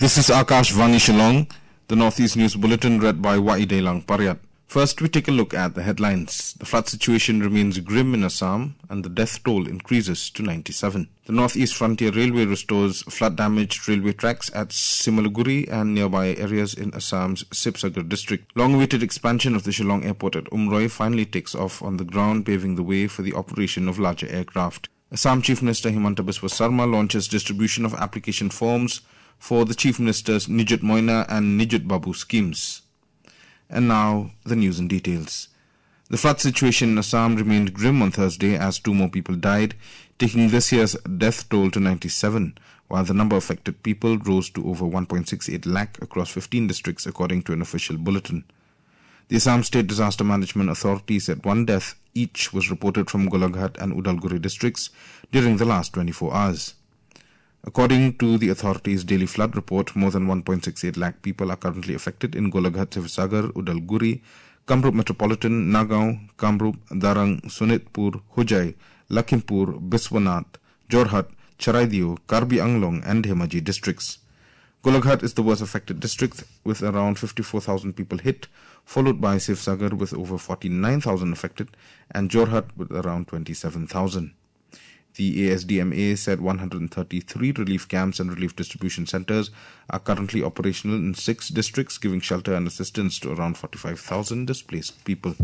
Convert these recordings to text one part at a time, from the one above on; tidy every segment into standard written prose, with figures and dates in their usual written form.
This is Akashvani Shillong, the Northeast News Bulletin read by Waidelang Paryat. First, we take a look at the headlines. The flood situation remains grim in Assam and the death toll increases to 97. The Northeast Frontier Railway restores flood-damaged railway tracks at Simalaguri and nearby areas in Assam's Sibsagar district. Long-awaited expansion of the Shillong Airport at Umroi finally takes off on the ground, paving the way for the operation of larger aircraft. Assam Chief Minister Himanta Biswa Sarma launches distribution of application forms for the Chief Minister's Nijut Moina and Nijut Babu schemes. And now, the news in details. The flood situation in Assam remained grim on Thursday as 2 more people died, taking this year's death toll to 97, while the number of affected people rose to over 1.68 lakh across 15 districts according to an official bulletin. The Assam State Disaster Management Authority said 1 death each was reported from Golaghat and Udalguri districts during the last 24 hours. According to the authority's daily flood report, more than 1.68 lakh people are currently affected in Golaghat, Sivsagar, Udalguri, Kamrup Metropolitan, Nagaon, Kamrup, Darang, Sunitpur, Hujai, Lakhimpur, Biswanath, Jorhat, Charaidio, Karbi Anglong and Dhemaji districts. Golaghat is the worst affected district with around 54,000 people hit, followed by Sivsagar with over 49,000 affected and Jorhat with around 27,000. The ASDMA said 133 relief camps and relief distribution centers are currently operational in 6 districts, giving shelter and assistance to around 45,000 displaced people.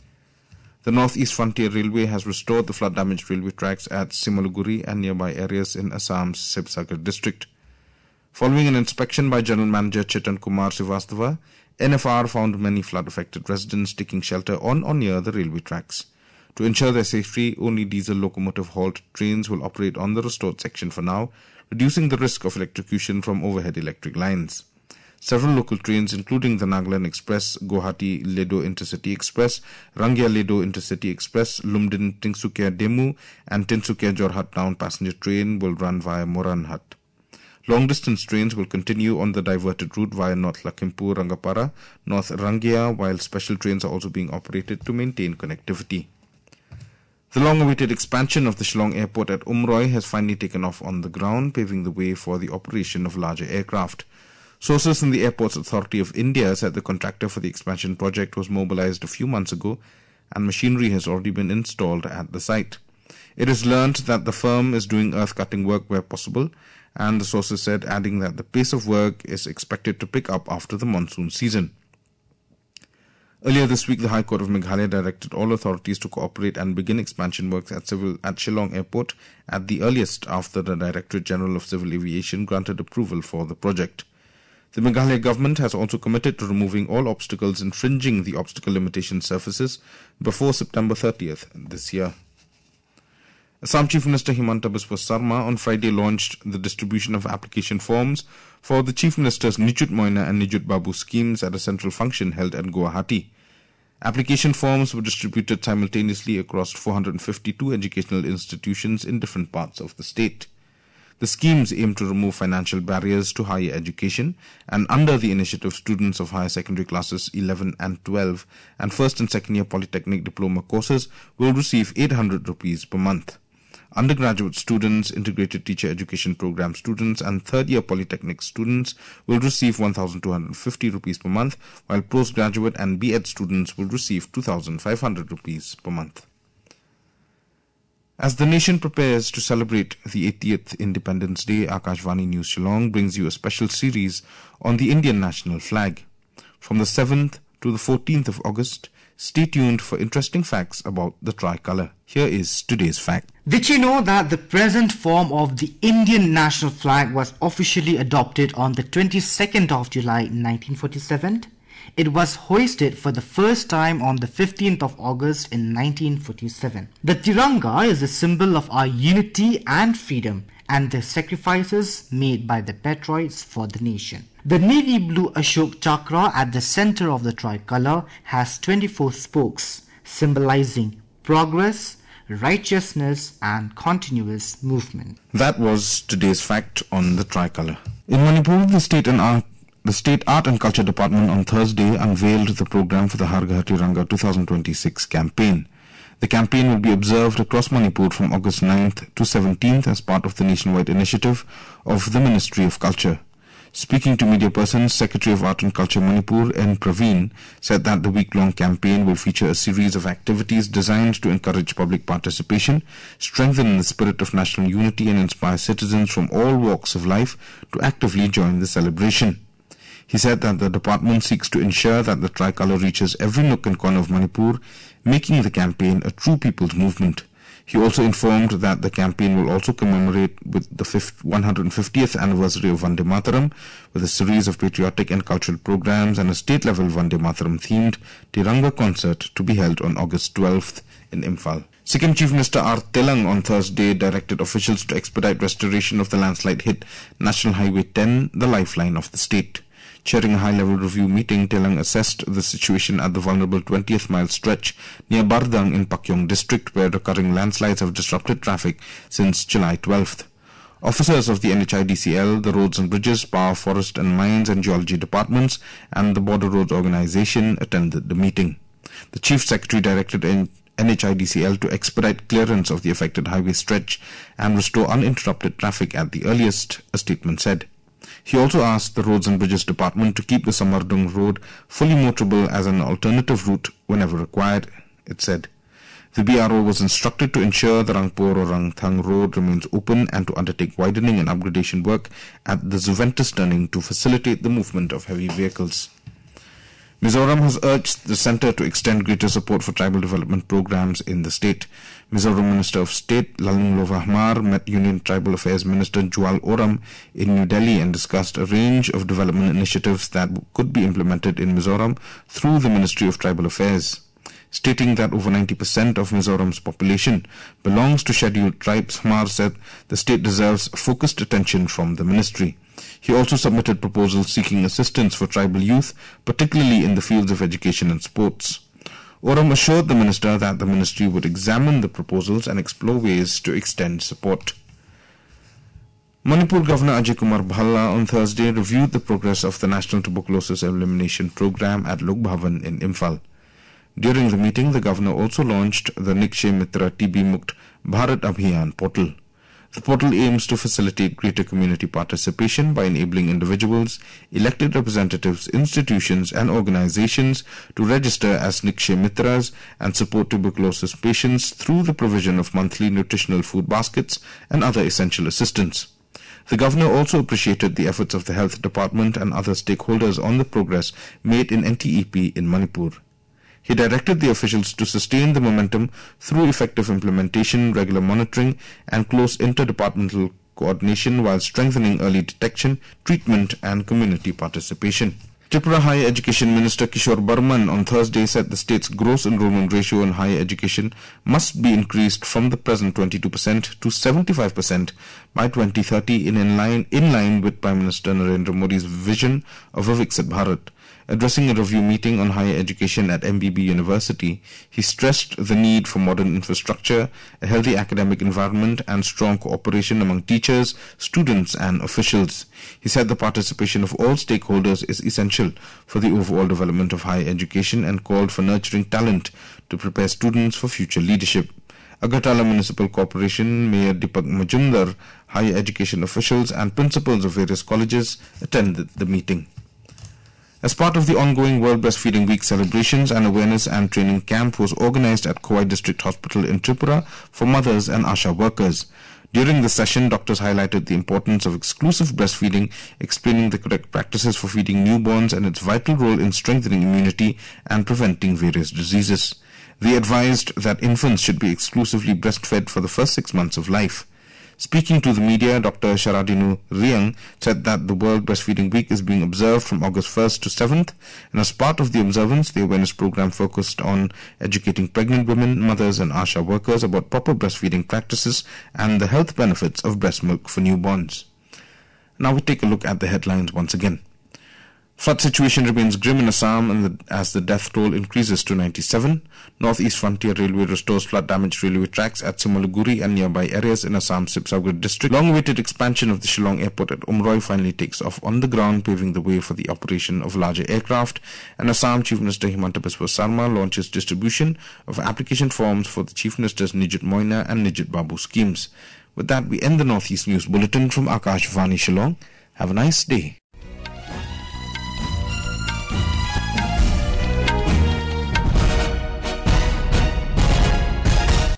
The Northeast Frontier Railway has restored the flood-damaged railway tracks at Simalaguri and nearby areas in Assam's Sibsagar district. Following an inspection by General Manager Chetan Kumar Srivastava, NFR found many flood-affected residents taking shelter on or near the railway tracks. To ensure their safety, only diesel locomotive halt trains will operate on the restored section for now, reducing the risk of electrocution from overhead electric lines. Several local trains, including the Nagaland Express, Guwahati-Ledo Intercity Express, Rangya-Ledo Intercity Express, Lumdin-Tinsukia Demu, and Tinsukia-Jorhat Town passenger train will run via Moranhat. Long-distance trains will continue on the diverted route via North Lakhimpur, Rangapara, North Rangya, while special trains are also being operated to maintain connectivity. The long-awaited expansion of the Shillong Airport at Umroi has finally taken off on the ground, paving the way for the operation of larger aircraft. Sources in the Airports Authority of India said the contractor for the expansion project was mobilized a few months ago and machinery has already been installed at the site. It is learned that the firm is doing earth-cutting work where possible, and the sources said, adding that the pace of work is expected to pick up after the monsoon season. Earlier this week, the High Court of Meghalaya directed all authorities to cooperate and begin expansion works at Shillong Airport at the earliest after the Directorate General of Civil Aviation granted approval for the project. The Meghalaya government has also committed to removing all obstacles infringing the obstacle limitation surfaces before September 30th this year. Assam Chief Minister Himanta Biswa Sarma on Friday launched the distribution of application forms for the Chief Minister's Nijut Moina and Nijut Babu schemes at a central function held at Guwahati. Application forms were distributed simultaneously across 452 educational institutions in different parts of the state. The schemes aim to remove financial barriers to higher education, and under the initiative, students of higher secondary classes 11 and 12 and first and second year polytechnic diploma courses will receive 800 rupees per month. Undergraduate students, integrated teacher education program students and third-year polytechnic students will receive 1,250 rupees per month, while postgraduate and B.Ed students will receive 2,500 rupees per month. As the nation prepares to celebrate the 80th Independence Day, Akashvani News Shillong brings you a special series on the Indian national flag. From the 7th to the 14th of August, stay tuned for interesting facts about the tricolour. Here is today's fact. Did you know that the present form of the Indian national flag was officially adopted on the 22nd of July 1947? It was hoisted for the first time on the 15th of August in 1947. The Tiranga is a symbol of our unity and freedom and the sacrifices made by the patriots for the nation. The navy blue Ashok Chakra at the center of the tricolour has 24 spokes, symbolizing progress, righteousness and continuous movement. That was today's fact on the tricolour. In Manipur, the State Art and Culture Department on Thursday unveiled the program for the Har Ghar Tiranga 2026 campaign. The campaign will be observed across Manipur from August 9th to 17th as part of the nationwide initiative of the Ministry of Culture. Speaking to media persons, Secretary of Art and Culture Manipur, N. Praveen, said that the week-long campaign will feature a series of activities designed to encourage public participation, strengthen the spirit of national unity and inspire citizens from all walks of life to actively join the celebration. He said that the department seeks to ensure that the tricolour reaches every nook and corner of Manipur, making the campaign a true people's movement. He also informed that the campaign will also commemorate with the 150th anniversary of Vande Mataram with a series of patriotic and cultural programs and a state-level Vande Mataram themed Tiranga concert to be held on August 12th in Imphal. Sikkim Chief Minister R. Telang on Thursday directed officials to expedite restoration of the landslide-hit National Highway 10, the lifeline of the state. Chairing a high-level review meeting, Telang assessed the situation at the vulnerable 20th mile stretch near Bardang in Pakyong district, where recurring landslides have disrupted traffic since July 12th. Officers of the NHIDCL, the Roads and Bridges, Power, Forest and Mines and Geology departments and the Border Roads Organization attended the meeting. The Chief Secretary directed NHIDCL to expedite clearance of the affected highway stretch and restore uninterrupted traffic at the earliest, a statement said. He also asked the Roads and Bridges Department to keep the Samardung Road fully motorable as an alternative route whenever required, it said. The BRO was instructed to ensure the Rangpur or Rangthang Road remains open and to undertake widening and upgradation work at the Zuventus turning to facilitate the movement of heavy vehicles. Mizoram has urged the centre to extend greater support for tribal development programs in the state. Mizoram Minister of State Lalung Lovahmar met Union Tribal Affairs Minister Jual Oram in New Delhi and discussed a range of development initiatives that could be implemented in Mizoram through the Ministry of Tribal Affairs. Stating that over 90% of Mizoram's population belongs to scheduled tribes, Hamar said the state deserves focused attention from the ministry. He also submitted proposals seeking assistance for tribal youth, particularly in the fields of education and sports. Oram assured the minister that the ministry would examine the proposals and explore ways to extend support. Manipur Governor Ajay Kumar Bhalla on Thursday reviewed the progress of the National Tuberculosis Elimination Program at Lok Bhavan in Imphal. During the meeting, the governor also launched the Nikshay Mitra TB Mukt Bharat Abhiyan portal. The portal aims to facilitate greater community participation by enabling individuals, elected representatives, institutions and organizations to register as Nikshay Mitras and support tuberculosis patients through the provision of monthly nutritional food baskets and other essential assistance. The governor also appreciated the efforts of the health department and other stakeholders on the progress made in NTEP in Manipur. He directed the officials to sustain the momentum through effective implementation, regular monitoring, and close interdepartmental coordination while strengthening early detection, treatment, and community participation. Tripura Higher Education Minister Kishore Burman on Thursday said the state's gross enrollment ratio in higher education must be increased from the present 22% to 75% by 2030 in line with Prime Minister Narendra Modi's vision of a Viksit Bharat. Addressing a review meeting on higher education at MBB University, he stressed the need for modern infrastructure, a healthy academic environment, and strong cooperation among teachers, students, and officials. He said the participation of all stakeholders is essential for the overall development of higher education and called for nurturing talent to prepare students for future leadership. Agartala Municipal Corporation Mayor Deepak Majumdar, higher education officials, and principals of various colleges attended the meeting. As part of the ongoing World Breastfeeding Week celebrations, an awareness and training camp was organized at Kowai District Hospital in Tripura for mothers and ASHA workers. During the session, doctors highlighted the importance of exclusive breastfeeding, explaining the correct practices for feeding newborns and its vital role in strengthening immunity and preventing various diseases. They advised that infants should be exclusively breastfed for the first 6 months of life. Speaking to the media, Dr. Sharadinu Riang said that the World Breastfeeding Week is being observed from August 1st to 7th, and as part of the observance, the awareness program focused on educating pregnant women, mothers, and ASHA workers about proper breastfeeding practices and the health benefits of breast milk for newborns. Now we take a look at the headlines once again. Flood situation remains grim in Assam as the death toll increases to 97. Northeast Frontier Railway restores flood-damaged railway tracks at Simalaguri and nearby areas in Assam's Sibsawar district. Long-awaited expansion of the Shillong airport at Umroi finally takes off on the ground, paving the way for the operation of larger aircraft. And Assam Chief Minister Himanta Biswa Sarma launches distribution of application forms for the Chief Minister's Nijit Moina and Nijit Babu schemes. With that, we end the Northeast News Bulletin from Akashvani Shillong. Have a nice day.